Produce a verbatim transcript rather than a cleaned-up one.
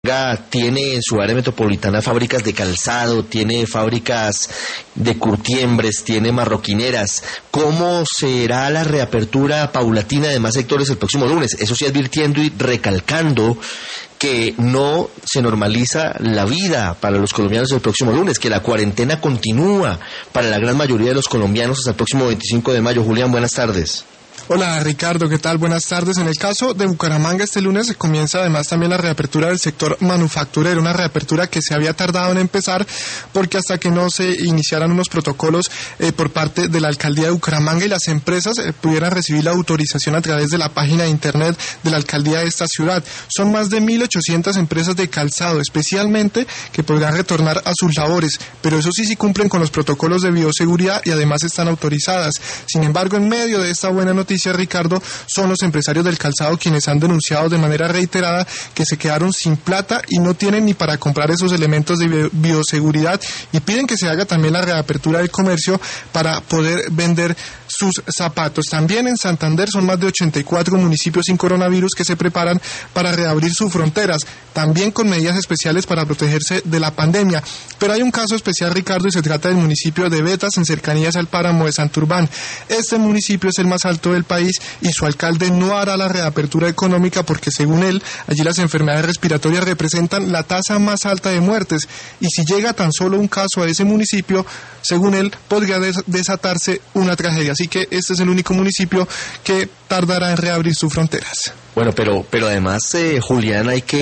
tiene en su área metropolitana fábricas de calzado, tiene fábricas de curtiembres, tiene marroquineras. ¿Cómo será la reapertura paulatina de demás sectores el próximo lunes? Eso sí, advirtiendo y recalcando que no se normaliza la vida para los colombianos el próximo lunes, que la cuarentena continúa para la gran mayoría de los colombianos hasta el próximo veinticinco de mayo. Julián, buenas tardes. Hola Ricardo, ¿qué tal? Buenas tardes. En el caso de Bucaramanga este lunes se comienza además también la reapertura del sector manufacturero, una reapertura que se había tardado en empezar porque hasta que no se iniciaran unos protocolos eh, por parte de la alcaldía de Bucaramanga y las empresas eh, pudieran recibir la autorización a través de la página de internet de la alcaldía de esta ciudad. Son más de mil ochocientas empresas de calzado especialmente que podrán retornar a sus labores, pero eso sí, sí cumplen con los protocolos de bioseguridad y además están autorizadas. Sin embargo, en medio de esta buena noticia, Ricardo, son los empresarios del calzado quienes han denunciado de manera reiterada que se quedaron sin plata y no tienen ni para comprar esos elementos de bioseguridad y piden que se haga también la reapertura del comercio para poder vender sus zapatos. También en Santander son más de ochenta y cuatro municipios sin coronavirus que se preparan para reabrir sus fronteras, también con medidas especiales para protegerse de la pandemia. Pero hay un caso especial, Ricardo, y se trata del municipio de Betas, en cercanías al páramo de Santurbán. Este municipio es el más alto del país y su alcalde no hará la reapertura económica porque, según él, allí las enfermedades respiratorias representan la tasa más alta de muertes y si llega tan solo un caso a ese municipio, según él, podría des- desatarse una tragedia. Así que este es el único municipio que tardará en reabrir sus fronteras. Bueno, pero, pero además, eh, Julián, hay que